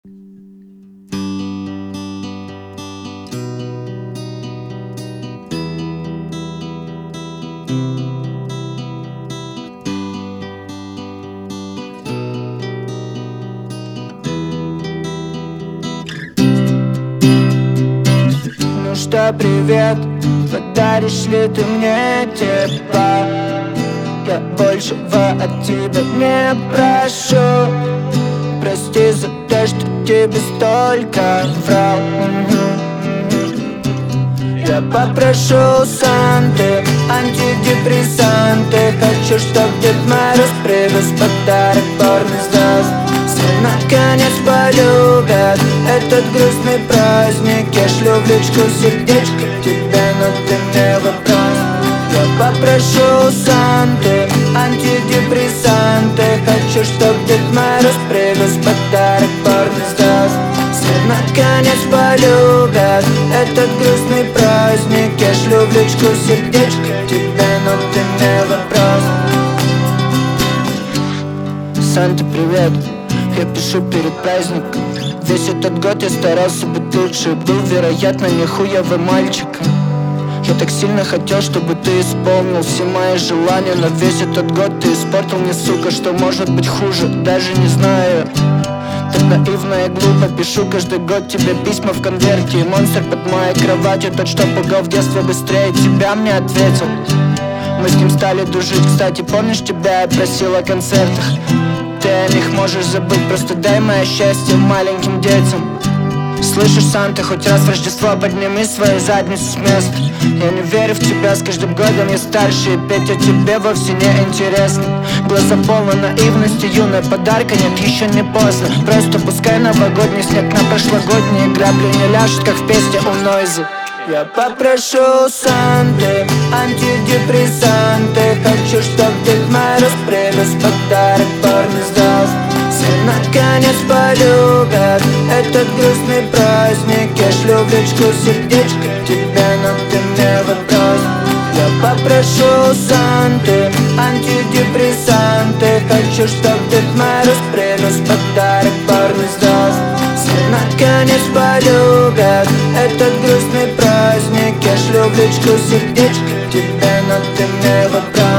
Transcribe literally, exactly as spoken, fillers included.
Ну что, привет, подаришь ли ты мне тепла? Я большего от тебя не прошу. Прости за то, что тебе столько врал. Я попрошу Санты антидепрессанты. Хочу, чтоб Дед Мороз привез подарок порно звезд. Все наконец полюбят этот грустный праздник. Я шлю в личку сердечко тебе, но ты мне вопрос. Я попрошу Санты антидепрессанты. Хочу, чтоб Дед Мороз привез подарок порно звезд. Все наконец полюбят этот грустный праздник. Я шлю в личку сердечко тебе, но ты мне вопрос. Санта, привет, я пишу перед праздником. Весь этот год я старался быть лучше. Был, вероятно, нихуевым мальчиком. Я так сильно хотел, чтобы ты исполнил все мои желания. Но весь этот год ты испортил мне, сука, что может быть хуже. Даже не знаю. Так наивно и глупо пишу каждый год тебе письма в конверте. И монстр под моей кроватью, тот, что пугал в детстве быстрее тебя, мне ответил. Мы с ним стали дружить, кстати, помнишь, тебя я просил о концертах? Ты о них можешь забыть, просто дай мое счастье маленьким детям. Слышишь, Санта, хоть раз в Рождество подними свою задницу с места. Я не верю в тебя, с каждым годом я старше. И петь о тебе вовсе не интересно. Глаза полны наивности, юная, подарка нет, еще не поздно. Просто пускай новогодний снег на прошлогодние грабли не ляжет, как в песне у Нойза. Я попрошу Санты антидепрессанты. Хочу, чтоб Дед Мороз привез подарок порно звезд. Все наконец полюбят этот грустный праздник. Я шлю в личку сердечко тебе, но ты мне вопрос. Я попрошу Санты антидепрессанты. Хочу, чтоб Дед Мороз привез подарок порно звезд. Все наконец полюбят этот грустный праздник. Я шлю в личку сердечко тебе, но ты мне вопрос.